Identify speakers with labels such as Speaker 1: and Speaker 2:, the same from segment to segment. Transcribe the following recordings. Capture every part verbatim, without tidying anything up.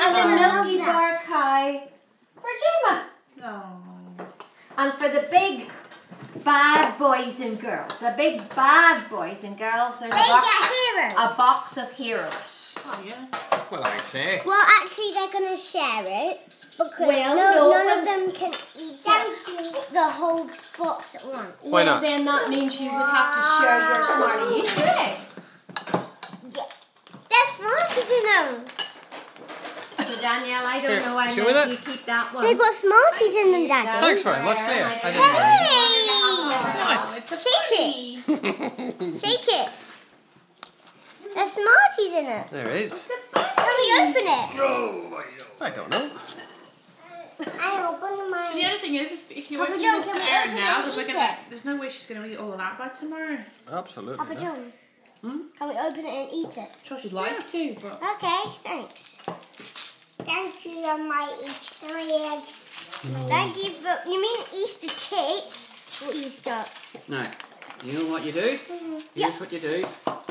Speaker 1: And the Milky Bar Kai for Gemma.
Speaker 2: No.
Speaker 1: And for the big bad boys and girls, the big bad boys and girls, there's a
Speaker 3: They
Speaker 1: box,
Speaker 3: get heroes.
Speaker 1: a box of heroes.
Speaker 2: Oh, yeah.
Speaker 4: Well, I'd say.
Speaker 3: Well, actually, they're going to share it because
Speaker 1: Well,
Speaker 3: no,
Speaker 1: no,
Speaker 3: none
Speaker 1: well-
Speaker 3: of them can eat it, the whole box at once.
Speaker 4: Why
Speaker 1: Well,
Speaker 4: not?
Speaker 1: then that means you would have to share your Smartie Easter egg.
Speaker 3: Yeah. There's Smarties in them.
Speaker 1: So Danielle, I don't
Speaker 4: Here,
Speaker 1: know why
Speaker 4: show me
Speaker 1: let
Speaker 4: that.
Speaker 1: you keep that one.
Speaker 3: They've got Smarties in them, Daddy.
Speaker 4: Thanks very much, Leah. I didn't know.
Speaker 3: Hey! Shake it. Shake it. There's Smarties in it.
Speaker 4: There is.
Speaker 3: Can we open it?
Speaker 4: Oh, I don't know.
Speaker 3: I open mine.
Speaker 2: The other thing is, if, if you
Speaker 3: Papa
Speaker 2: open
Speaker 3: John,
Speaker 2: this
Speaker 3: can
Speaker 2: to
Speaker 3: we
Speaker 2: Erin
Speaker 3: open it
Speaker 2: now,
Speaker 3: and
Speaker 2: there's, like
Speaker 3: eat
Speaker 2: a,
Speaker 3: it?
Speaker 2: there's no way she's going to eat all of that by tomorrow.
Speaker 4: Absolutely.
Speaker 3: Papa
Speaker 4: not.
Speaker 3: John,
Speaker 2: Hmm?
Speaker 3: can we open it and eat it?
Speaker 2: Sure, she'd like to, but
Speaker 3: Okay, thanks. Thank you, I might eat my egg. Thank you for, you mean Easter chick? Or Easter?
Speaker 5: Now, you know what you do?
Speaker 3: Mhm.
Speaker 5: Here's what you do.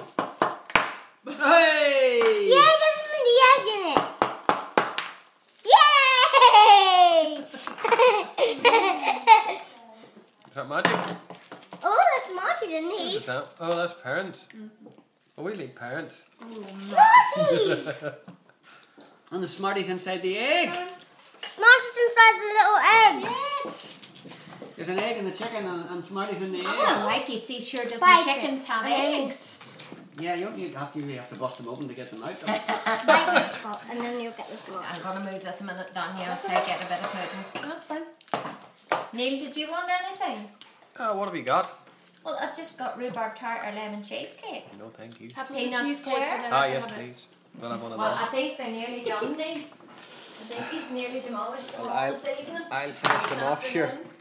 Speaker 5: Hey!
Speaker 3: Yay, there's the egg in it. Yay!
Speaker 4: Is that magic?
Speaker 3: Oh, there's Smarties in
Speaker 4: What is
Speaker 3: these.
Speaker 4: that? Oh, that's parents. Oh, we like parents.
Speaker 3: Smarties!
Speaker 5: And the Smarties inside the egg.
Speaker 3: Smarties inside the little egg.
Speaker 1: Yes.
Speaker 5: There's an egg in the chicken and, and Smarties in the egg.
Speaker 1: Oh, like you see, sure doesn't
Speaker 3: Bite it.
Speaker 1: chickens have
Speaker 3: Mm.
Speaker 1: eggs?
Speaker 5: Yeah, you don't need have to, you have to bust them open to get them out. though.
Speaker 3: Like this top, and then you'll get the Smarties.
Speaker 1: I'm going to move this a minute, Danielle, to get a bit of pudding.
Speaker 2: that's fine.
Speaker 1: Neil, did you want anything?
Speaker 4: Oh, what have you got?
Speaker 1: Well, I've just got rhubarb tart or lemon cheesecake.
Speaker 4: No, thank you.
Speaker 2: Have
Speaker 1: Peanuts
Speaker 2: cheesecake
Speaker 1: there?
Speaker 2: and then
Speaker 4: Ah,
Speaker 2: I
Speaker 4: yes,
Speaker 2: have it.
Speaker 4: please. We'll have one of
Speaker 1: Well,
Speaker 4: those.
Speaker 1: I think they're nearly done, Neil. I think he's nearly demolished them all
Speaker 4: I'll-
Speaker 1: this evening.
Speaker 4: I'll finish them
Speaker 1: This
Speaker 4: off, sure.
Speaker 1: afternoon.